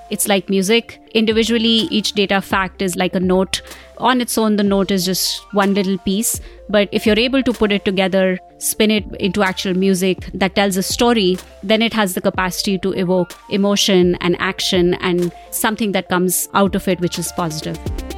It's like music. Individually, each data fact is like a note. On its own, the note is just one little piece. But if you're able to put it together, spin it into actual music that tells a story, then it has the capacity to evoke emotion and action and something that comes out of it, which is positive.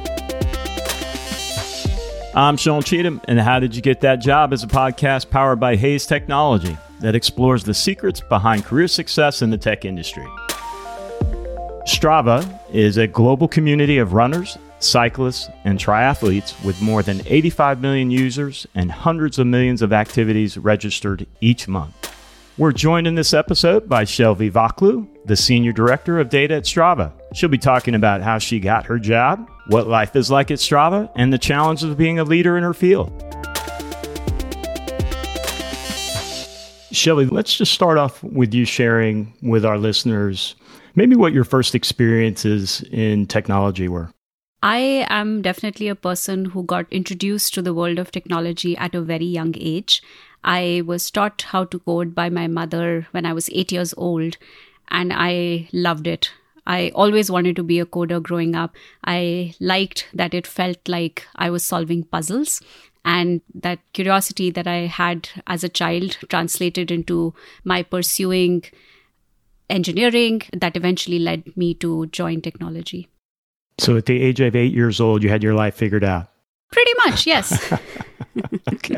I'm Sean Cheatham, and How Did You Get That Job is a podcast powered by Hayes Technology that explores the secrets behind career success in the tech industry. Strava is a global community of runners, cyclists, and triathletes with more than 85 million users and hundreds of millions of activities registered each month. We're joined in this episode by Shelvi Vaklu, the Senior Director of Data at Strava. She'll be talking about how she got her job, what life is like at Strava, and the challenges of being a leader in her field. Shelvi, let's just start off with you sharing with our listeners maybe what your first experiences in technology were. I am definitely a person who got introduced to the world of technology at a very young age. I was taught how to code by my mother when I was 8 years old, and I loved it. I always wanted to be a coder growing up. I liked that it felt like I was solving puzzles, and that curiosity that I had as a child translated into my pursuing engineering that eventually led me to join technology. So at the age of 8 years old, you had your life figured out? Pretty much, yes. Okay.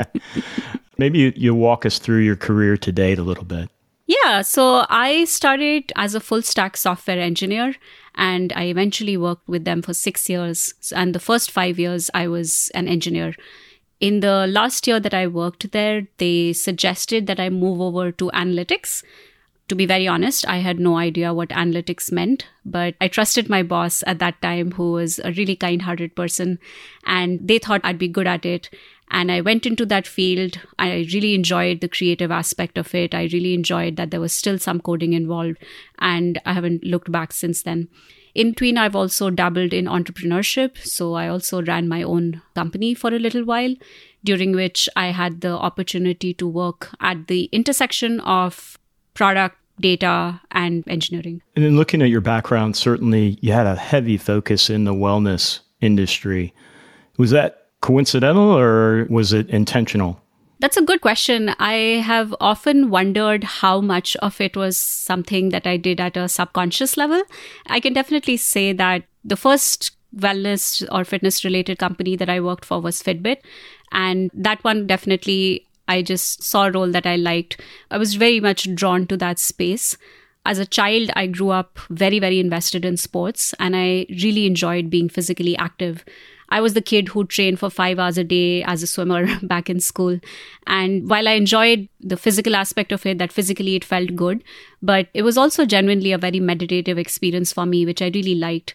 Maybe you walk us through your career to date a little bit. Yeah, so I started as a full stack software engineer, and I eventually worked with them for 6 years. And the first 5 years, I was an engineer. In the last year that I worked there, they suggested that I move over to analytics. To be very honest, I had no idea what analytics meant, but I trusted my boss at that time, who was a really kind-hearted person, and they thought I'd be good at it. And I went into that field. I really enjoyed the creative aspect of it. I really enjoyed that there was still some coding involved, and I haven't looked back since then. In between, I've also dabbled in entrepreneurship. So I also ran my own company for a little while, during which I had the opportunity to work at the intersection of product, data, and engineering. And then looking at your background, certainly you had a heavy focus in the wellness industry. Was that coincidental or was it intentional? That's a good question. I have often wondered how much of it was something that I did at a subconscious level. I can definitely say that the first wellness or fitness related company that I worked for was Fitbit. And that one definitely, I just saw a role that I liked. I was very much drawn to that space. As a child, I grew up very, very invested in sports, and I really enjoyed being physically active. I was the kid who trained for 5 hours a day as a swimmer back in school. And while I enjoyed the physical aspect of it, that physically it felt good, but it was also genuinely a very meditative experience for me, which I really liked.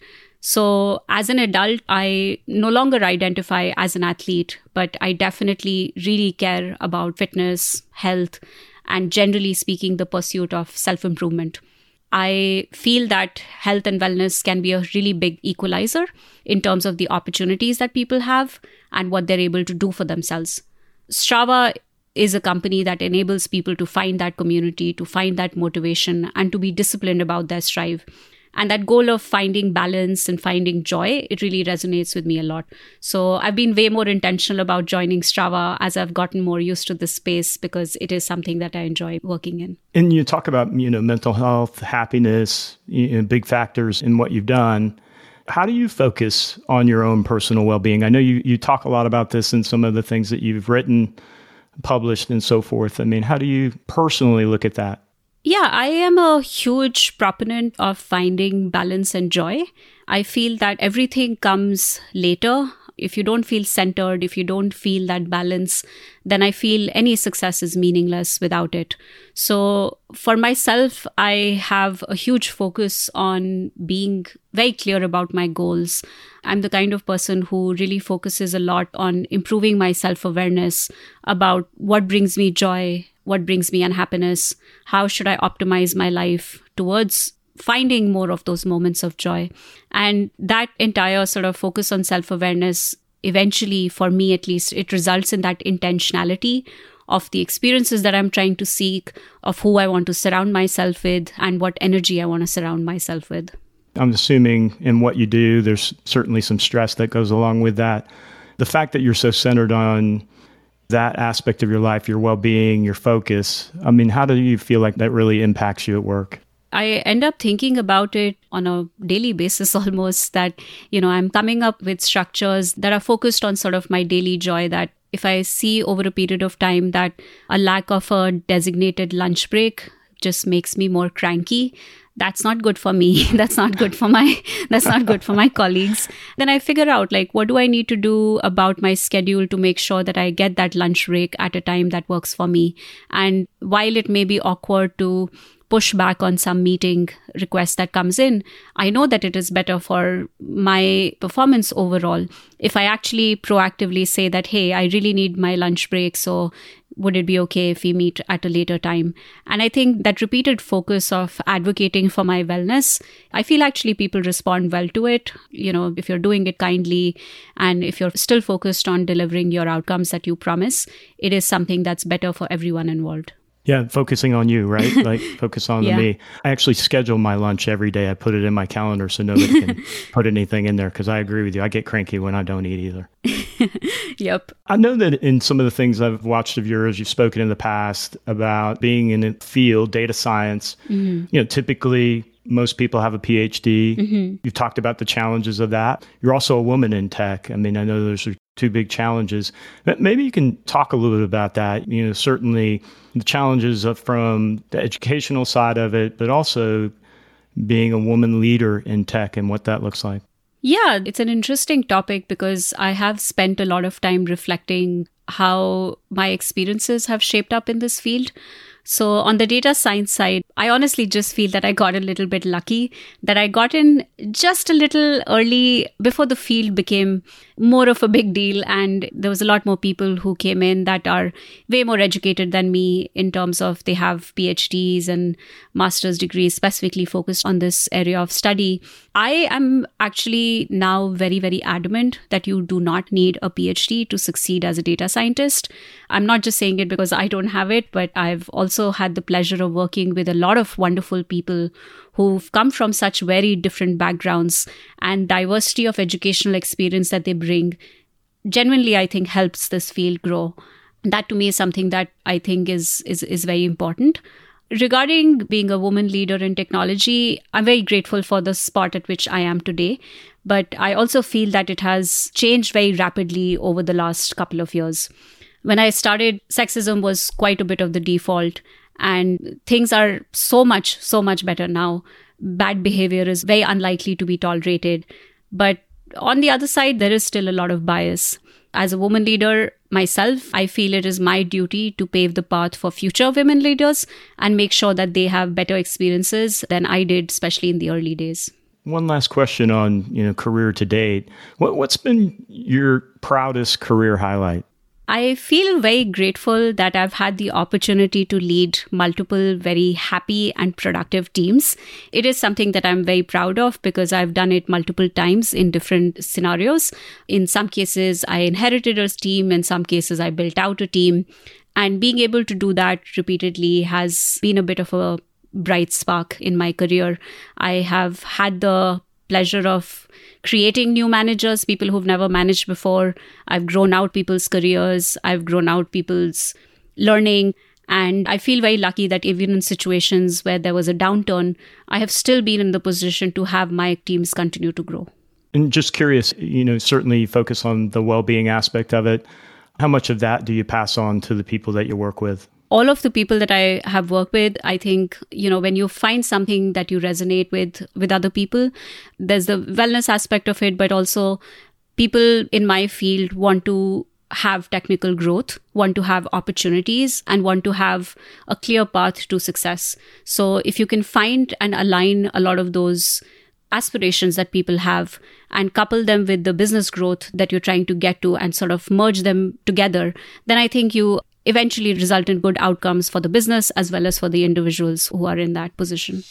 So as an adult, I no longer identify as an athlete, but I definitely really care about fitness, health, and generally speaking, the pursuit of self-improvement. I feel that health and wellness can be a really big equalizer in terms of the opportunities that people have and what they're able to do for themselves. Strava is a company that enables people to find that community, to find that motivation, and to be disciplined about their strive. And that goal of finding balance and finding joy, it really resonates with me a lot. So I've been way more intentional about joining Strava as I've gotten more used to this space, because it is something that I enjoy working in. And you talk about, mental health, happiness, big factors in what you've done. How do you focus on your own personal well-being? I know you talk a lot about this in some of the things that you've written, published, and so forth. I mean, how do you personally look at that? Yeah, I am a huge proponent of finding balance and joy. I feel that everything comes later. If you don't feel centered, if you don't feel that balance, then I feel any success is meaningless without it. So for myself, I have a huge focus on being very clear about my goals. I'm the kind of person who really focuses a lot on improving my self-awareness about what brings me joy, what brings me unhappiness, how should I optimize my life towards finding more of those moments of joy. And that entire sort of focus on self-awareness, eventually, for me at least, it results in that intentionality of the experiences that I'm trying to seek, of who I want to surround myself with, and what energy I want to surround myself with. I'm assuming in what you do, there's certainly some stress that goes along with that. The fact that you're so centered on that aspect of your life, your well-being, your focus, I mean, how do you feel like that really impacts you at work? I end up thinking about it on a daily basis almost, that, I'm coming up with structures that are focused on sort of my daily joy, that if I see over a period of time that a lack of a designated lunch break just makes me more cranky, that's not good for me. That's not good for my colleagues. Then I figure out, like, what do I need to do about my schedule to make sure that I get that lunch break at a time that works for me. And while it may be awkward to push back on some meeting request that comes in, I know that it is better for my performance overall if I actually proactively say that, hey, I really need my lunch break, so would it be okay if we meet at a later time? And I think that repeated focus of advocating for my wellness, I feel actually people respond well to it. If you're doing it kindly and if you're still focused on delivering your outcomes that you promise, it is something that's better for everyone involved. Yeah, focusing on you, right? Like focus on me. I actually schedule my lunch every day. I put it in my calendar so nobody can put anything in there, because I agree with you. I get cranky when I don't eat either. Yep. I know that in some of the things I've watched of yours, you've spoken in the past about being in a field, data science. Mm-hmm. Typically most people have a PhD. Mm-hmm. You've talked about the challenges of that. You're also a woman in tech. I mean, I know those are two big challenges. But maybe you can talk a little bit about that. Certainly the challenges from the educational side of it, but also being a woman leader in tech and what that looks like. Yeah, it's an interesting topic because I have spent a lot of time reflecting how my experiences have shaped up in this field. So on the data science side, I honestly just feel that I got a little bit lucky, that I got in just a little early before the field became more of a big deal. And there was a lot more people who came in that are way more educated than me in terms of they have PhDs and master's degrees specifically focused on this area of study. I am actually now very, very adamant that you do not need a PhD to succeed as a data scientist. I'm not just saying it because I don't have it, but I've also had the pleasure of working with a lot of wonderful people who've come from such very different backgrounds, and diversity of educational experience that they bring genuinely, I think, helps this field grow. That to me is something that I think is very important. Regarding being a woman leader in technology, I'm very grateful for the spot at which I am today. But I also feel that it has changed very rapidly over the last couple of years. When I started, sexism was quite a bit of the default, and things are so much better now. Bad behavior is very unlikely to be tolerated. But on the other side, there is still a lot of bias. As a woman leader myself, I feel it is my duty to pave the path for future women leaders and make sure that they have better experiences than I did, especially in the early days. One last question on career to date. What's been your proudest career highlight? I feel very grateful that I've had the opportunity to lead multiple very happy and productive teams. It is something that I'm very proud of because I've done it multiple times in different scenarios. In some cases, I inherited a team. In some cases, I built out a team. And being able to do that repeatedly has been a bit of a bright spark in my career. I have had the pleasure of creating new managers, people who've never managed before. I've grown out people's careers. I've grown out people's learning. And I feel very lucky that even in situations where there was a downturn, I have still been in the position to have my teams continue to grow. And just curious, certainly you focus on the well-being aspect of it. How much of that do you pass on to the people that you work with? All of the people that I have worked with, I think, when you find something that you resonate with other people, there's the wellness aspect of it, but also people in my field want to have technical growth, want to have opportunities, and want to have a clear path to success. So if you can find and align a lot of those aspirations that people have and couple them with the business growth that you're trying to get to and sort of merge them together, then I think you eventually result in good outcomes for the business as well as for the individuals who are in that position.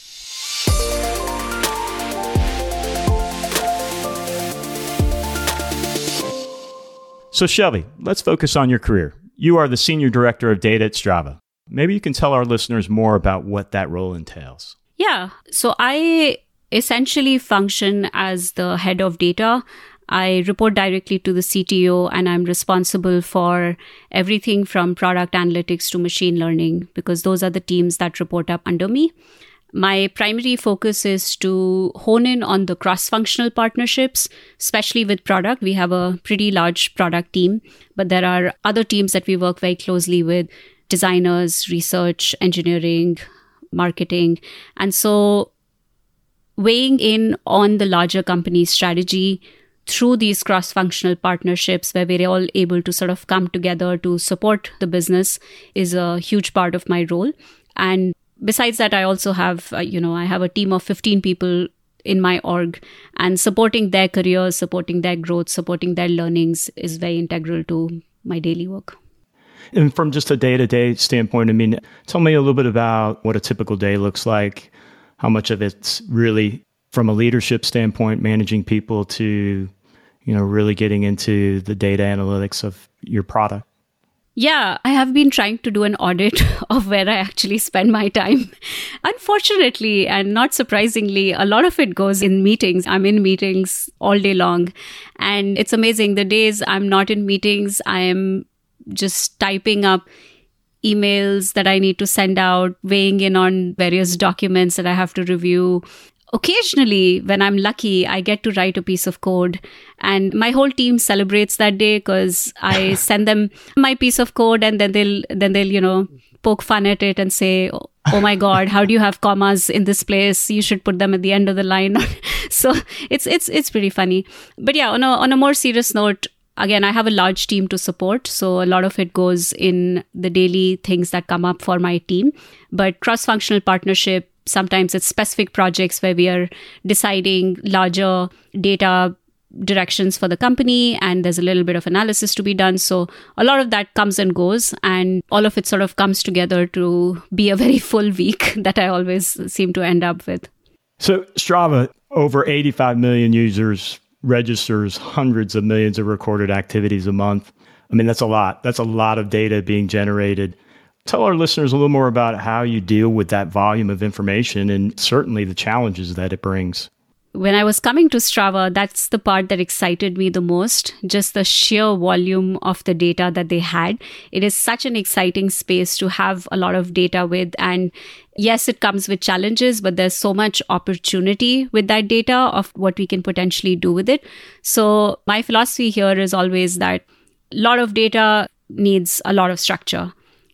So Shelby, let's focus on your career. You are the Senior Director of Data at Strava. Maybe you can tell our listeners more about what that role entails. Yeah. So I essentially function as the head of data. I report directly to the CTO, and I'm responsible for everything from product analytics to machine learning, because those are the teams that report up under me. My primary focus is to hone in on the cross-functional partnerships, especially with product. We have a pretty large product team, but there are other teams that we work very closely with: designers, research, engineering, marketing. And so weighing in on the larger company's strategy through these cross-functional partnerships where we're all able to sort of come together to support the business is a huge part of my role. And besides that, I also have, I have a team of 15 people in my org, and supporting their careers, supporting their growth, supporting their learnings is very integral to my daily work. And from just a day-to-day standpoint, I mean, tell me a little bit about what a typical day looks like, how much of it's really from a leadership standpoint, managing people, to really getting into the data analytics of your product. Yeah, I have been trying to do an audit of where I actually spend my time. Unfortunately, and not surprisingly, a lot of it goes in meetings. I'm in meetings all day long. And it's amazing. The days I'm not in meetings, I am just typing up emails that I need to send out, weighing in on various documents that I have to review. Occasionally, when I'm lucky, I get to write a piece of code, and my whole team celebrates that day because I send them my piece of code, and then they'll poke fun at it and say, "Oh my God, how do you have commas in this place? You should put them at the end of the line." So it's pretty funny. But yeah, on a more serious note, again, I have a large team to support, so a lot of it goes in the daily things that come up for my team. But cross-functional partnership, sometimes it's specific projects where we are deciding larger data directions for the company, and there's a little bit of analysis to be done. So a lot of that comes and goes, and all of it sort of comes together to be a very full week that I always seem to end up with. So Strava, over 85 million users, registers hundreds of millions of recorded activities a month. I mean, that's a lot. That's a lot of data being generated. Tell our listeners a little more about how you deal with that volume of information and certainly the challenges that it brings. When I was coming to Strava, that's the part that excited me the most, just the sheer volume of the data that they had. It is such an exciting space to have a lot of data with. And yes, it comes with challenges, but there's so much opportunity with that data of what we can potentially do with it. So my philosophy here is always that a lot of data needs a lot of structure.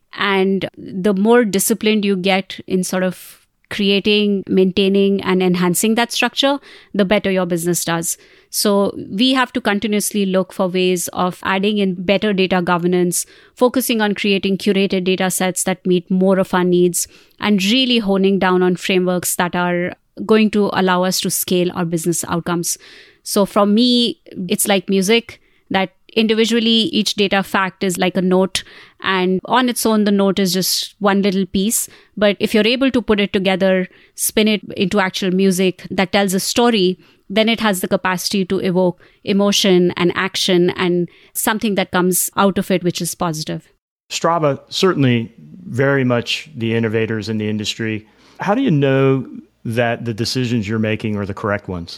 And the more disciplined you get in sort of creating, maintaining, and enhancing that structure, the better your business does. So we have to continuously look for ways of adding in better data governance, focusing on creating curated data sets that meet more of our needs, and really honing down on frameworks that are going to allow us to scale our business outcomes. So for me, it's like music, that individually each data fact is like a note, and on its own the note is just one little piece. But if you're able to put it together, spin it into actual music that tells a story, then it has the capacity to evoke emotion and action and something that comes out of it which is positive. Strava, certainly very much the innovators in the industry. How do you know that the decisions you're making are the correct ones?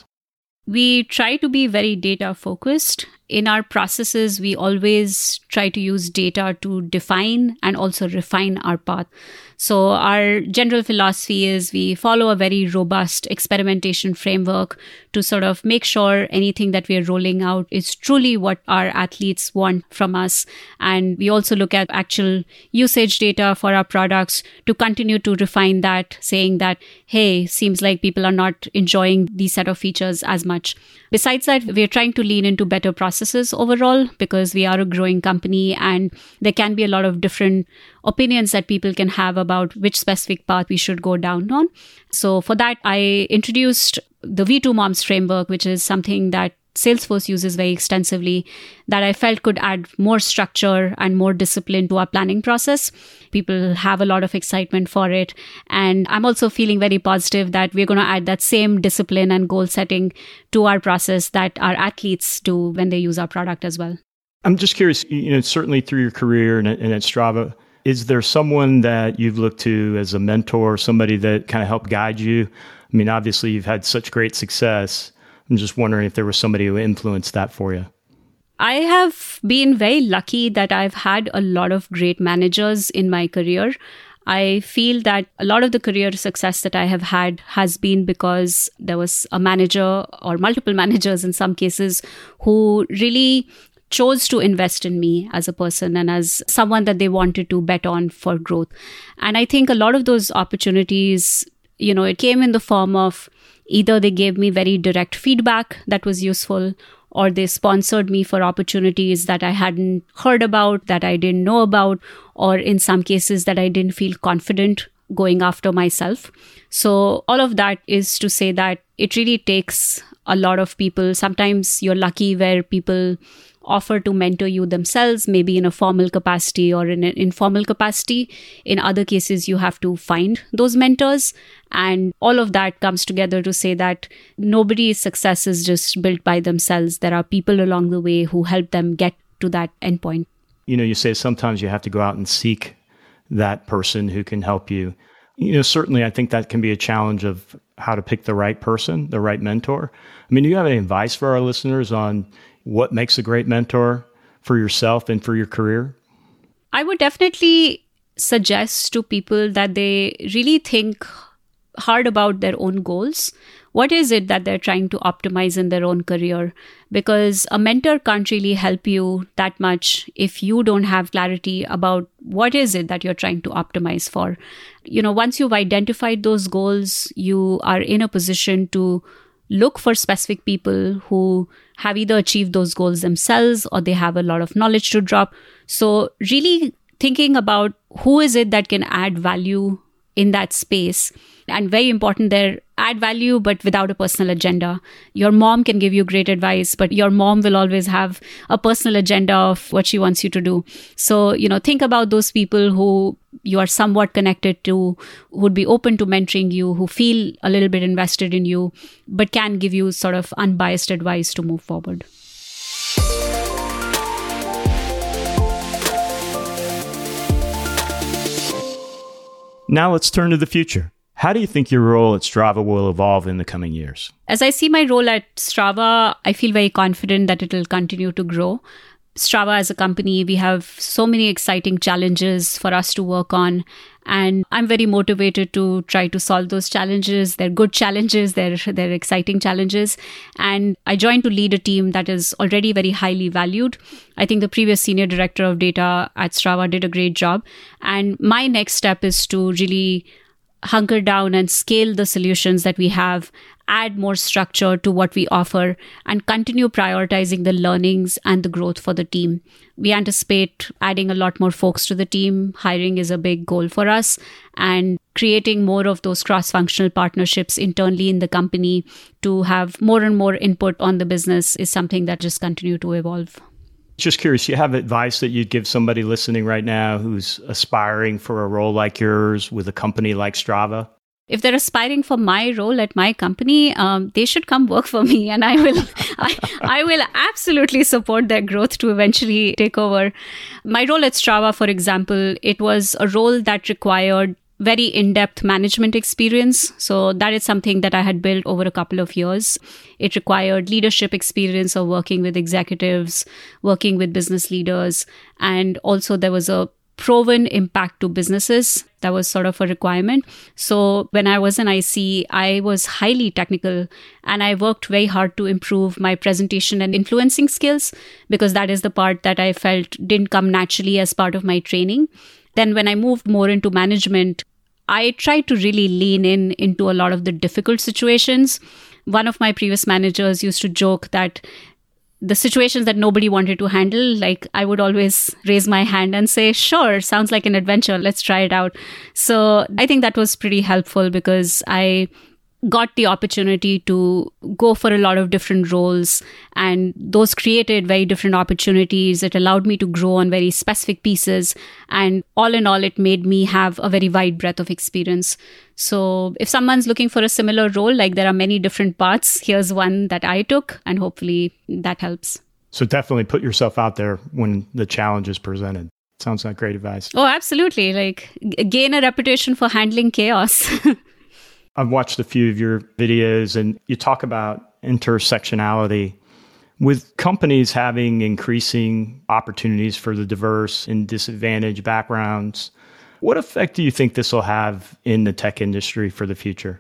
We try to be very data focused. In our processes, we always try to use data to define and also refine our path. So our general philosophy is we follow a very robust experimentation framework to sort of make sure anything that we are rolling out is truly what our athletes want from us. And we also look at actual usage data for our products to continue to refine that, saying that, hey, seems like people are not enjoying these set of features as much. Besides that, we're trying to lean into better processes overall because we are a growing company and there can be a lot of different opinions that people can have about which specific path we should go down on. So for that, I introduced the V2 Moms framework, which is something that Salesforce uses very extensively, that I felt could add more structure and more discipline to our planning process. People have a lot of excitement for it. And I'm also feeling very positive that we're going to add that same discipline and goal setting to our process that our athletes do when they use our product as well. I'm just curious, certainly through your career and at Strava, is there someone that you've looked to as a mentor, somebody that kind of helped guide you? I mean, obviously you've had such great success. I'm just wondering if there was somebody who influenced that for you. I have been very lucky that I've had a lot of great managers in my career. I feel that a lot of the career success that I have had has been because there was a manager or multiple managers in some cases who really chose to invest in me as a person and as someone that they wanted to bet on for growth. And I think a lot of those opportunities, it came in the form of either they gave me very direct feedback that was useful, or they sponsored me for opportunities that I hadn't heard about, that I didn't know about, or in some cases that I didn't feel confident going after myself. So all of that is to say that it really takes a lot of people. Sometimes you're lucky where people offer to mentor you themselves, maybe in a formal capacity or in an informal capacity. In other cases, you have to find those mentors. And all of that comes together to say that nobody's success is just built by themselves. There are people along the way who help them get to that endpoint. You say sometimes you have to go out and seek that person who can help you. Certainly I think that can be a challenge of how to pick the right person, the right mentor. I mean, do you have any advice for our listeners on what makes a great mentor for yourself and for your career? I would definitely suggest to people that they really think hard about their own goals. What is it that they're trying to optimize in their own career? Because a mentor can't really help you that much if you don't have clarity about what is it that you're trying to optimize for. Once you've identified those goals, you are in a position to look for specific people who have either achieved those goals themselves or they have a lot of knowledge to drop. So really thinking about who is it that can add value in that space. And very important there, add value, but without a personal agenda. Your mom can give you great advice, but your mom will always have a personal agenda of what she wants you to do. So, think about those people who you are somewhat connected to, who would be open to mentoring you, who feel a little bit invested in you, but can give you sort of unbiased advice to move forward. Now let's turn to the future. How do you think your role at Strava will evolve in the coming years? As I see my role at Strava, I feel very confident that it will continue to grow. Strava as a company, we have so many exciting challenges for us to work on. And I'm very motivated to try to solve those challenges. They're good challenges. They're exciting challenges. And I joined to lead a team that is already very highly valued. I think the previous senior director of data at Strava did a great job. And my next step is to really hunker down and scale the solutions that we have, add more structure to what we offer, and continue prioritizing the learnings and the growth for the team. We anticipate adding a lot more folks to the team. Hiring is a big goal for us, and creating more of those cross-functional partnerships internally in the company to have more and more input on the business is something that just continue to evolve. Just curious, you have advice that you'd give somebody listening right now who's aspiring for a role like yours with a company like Strava? If they're aspiring for my role at my company, they should come work for me, and I will absolutely support their growth to eventually take over. My role at Strava, for example, it was a role that required very in-depth management experience. So that is something that I had built over a couple of years. It required leadership experience of working with executives, working with business leaders, and also there was a proven impact to businesses. That was sort of a requirement. So when I was an IC, I was highly technical, and I worked very hard to improve my presentation and influencing skills, because that is the part that I felt didn't come naturally as part of my training. Then when I moved more into management, I tried to really lean into a lot of the difficult situations. One of my previous managers used to joke that the situations that nobody wanted to handle, like I would always raise my hand and say, sure, sounds like an adventure. Let's try it out. So I think that was pretty helpful, because I got the opportunity to go for a lot of different roles, and those created very different opportunities. It allowed me to grow on very specific pieces, and all in all, it made me have a very wide breadth of experience. So if someone's looking for a similar role, like there are many different paths, here's one that I took, and hopefully that helps. So definitely put yourself out there when the challenge is presented. Sounds like great advice. Oh, absolutely. Like, gain a reputation for handling chaos. I've watched a few of your videos and you talk about intersectionality. With companies having increasing opportunities for the diverse and disadvantaged backgrounds, what effect do you think this will have in the tech industry for the future?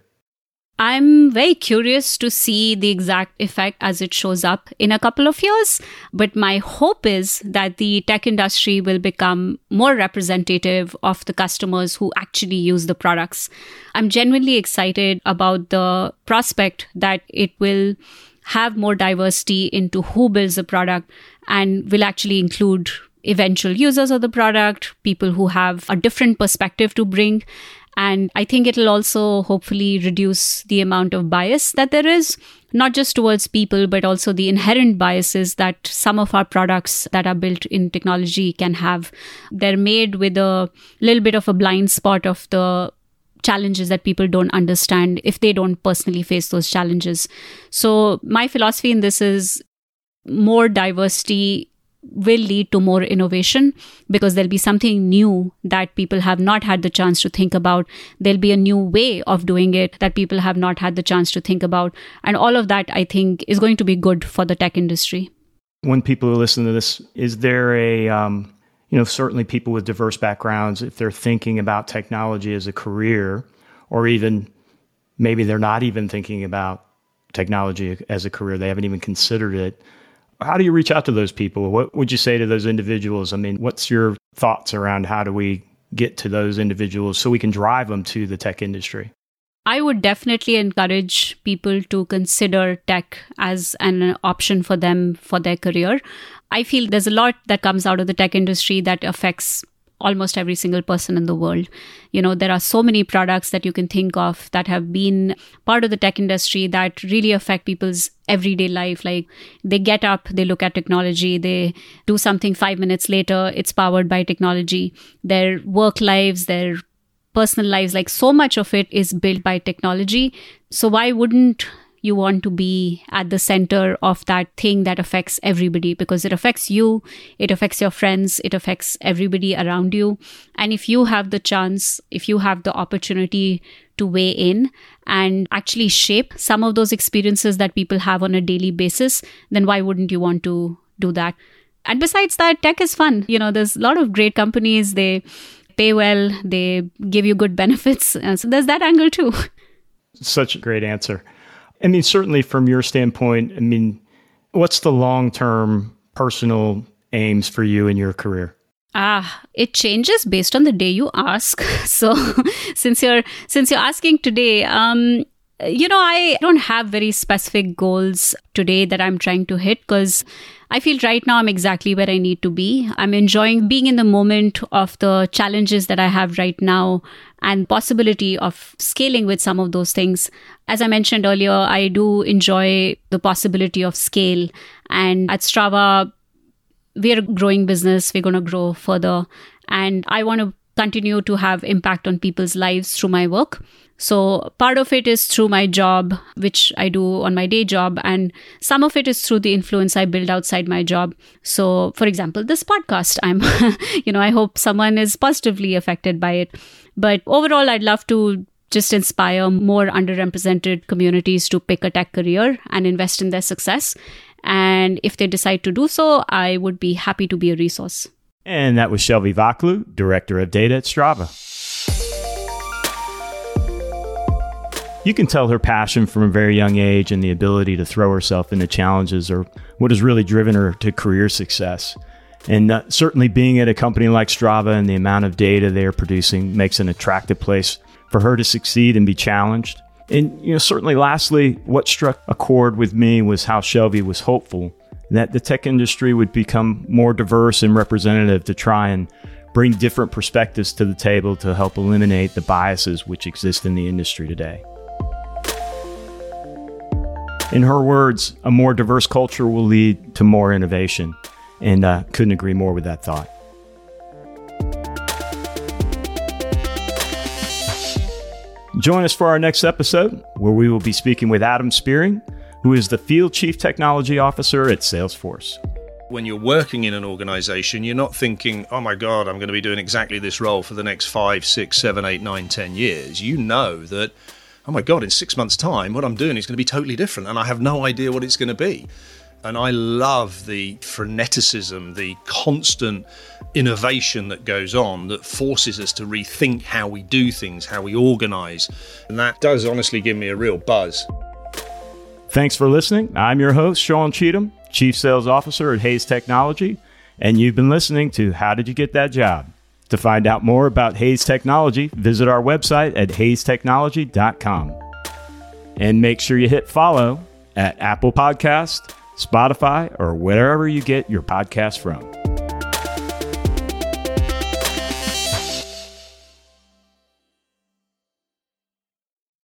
I'm very curious to see the exact effect as it shows up in a couple of years. But my hope is that the tech industry will become more representative of the customers who actually use the products. I'm genuinely excited about the prospect that it will have more diversity into who builds the product and will actually include eventual users of the product, people who have a different perspective to bring. And I think it'll also hopefully reduce the amount of bias that there is, not just towards people, but also the inherent biases that some of our products that are built in technology can have. They're made with a little bit of a blind spot of the challenges that people don't understand if they don't personally face those challenges. So my philosophy in this is more diversity will lead to more innovation because there'll be something new that people have not had the chance to think about. There'll be a new way of doing it that people have not had the chance to think about. And all of that, I think, is going to be good for the tech industry. When people listen to this, is there certainly people with diverse backgrounds, if they're thinking about technology as a career, or even maybe they're not even thinking about technology as a career, they haven't even considered it. How do you reach out to those people? What would you say to those individuals? I mean, what's your thoughts around how do we get to those individuals so we can drive them to the tech industry? I would definitely encourage people to consider tech as an option for them for their career. I feel there's a lot that comes out of the tech industry that affects almost every single person in the world. You know, there are so many products that you can think of that have been part of the tech industry that really affect people's everyday life. Like they get up, they look at technology, they do something 5 minutes later, it's powered by technology. Their work lives, their personal lives, like so much of it is built by technology. So why wouldn't you want to be at the center of that thing that affects everybody? Because it affects you, it affects your friends, it affects everybody around you. And if you have the chance, if you have the opportunity to weigh in and actually shape some of those experiences that people have on a daily basis, then why wouldn't you want to do that? And besides that, tech is fun. You know, there's a lot of great companies, they pay well, they give you good benefits. So there's that angle too. Such a great answer. I mean, certainly from your standpoint, I mean, what's the long-term personal aims for you in your career? It changes based on the day you ask. So since you're asking today, I don't have very specific goals today that I'm trying to hit because I feel right now I'm exactly where I need to be. I'm enjoying being in the moment of the challenges that I have right now and possibility of scaling with some of those things. As I mentioned earlier, I do enjoy the possibility of scale. And at Strava, we're a growing business. We're going to grow further. And I want to continue to have impact on people's lives through my work. So part of it is through my job, which I do on my day job. And some of it is through the influence I build outside my job. So for example, this podcast, I hope someone is positively affected by it. But overall, I'd love to just inspire more underrepresented communities to pick a tech career and invest in their success. And if they decide to do so, I would be happy to be a resource. And that was Shelvi Vaklu, Director of Data at Strava. You can tell her passion from a very young age and the ability to throw herself into challenges are what has really driven her to career success. And certainly being at a company like Strava and the amount of data they are producing makes an attractive place for her to succeed and be challenged. And certainly lastly, what struck a chord with me was how Shelvi was hopeful that the tech industry would become more diverse and representative to try and bring different perspectives to the table to help eliminate the biases which exist in the industry today. In her words, a more diverse culture will lead to more innovation. And couldn't agree more with that thought. Join us for our next episode, where we will be speaking with Adam Spearing, who is the Field Chief Technology Officer at Salesforce. When you're working in an organization, you're not thinking, oh my God, I'm going to be doing exactly this role for the next 5, 6, 7, 8, 9, 10 years. You know that, oh my God, in 6 months' time, what I'm doing is going to be totally different, and I have no idea what it's going to be. And I love the freneticism, the constant innovation that goes on that forces us to rethink how we do things, how we organize. And that does honestly give me a real buzz. Thanks for listening. I'm your host, Sean Cheatham, Chief Sales Officer at Hays Technology, and you've been listening to How Did You Get That Job? To find out more about Hays Technology, visit our website at haystechnology.com. And make sure you hit follow at Apple Podcast, Spotify, or wherever you get your podcast from.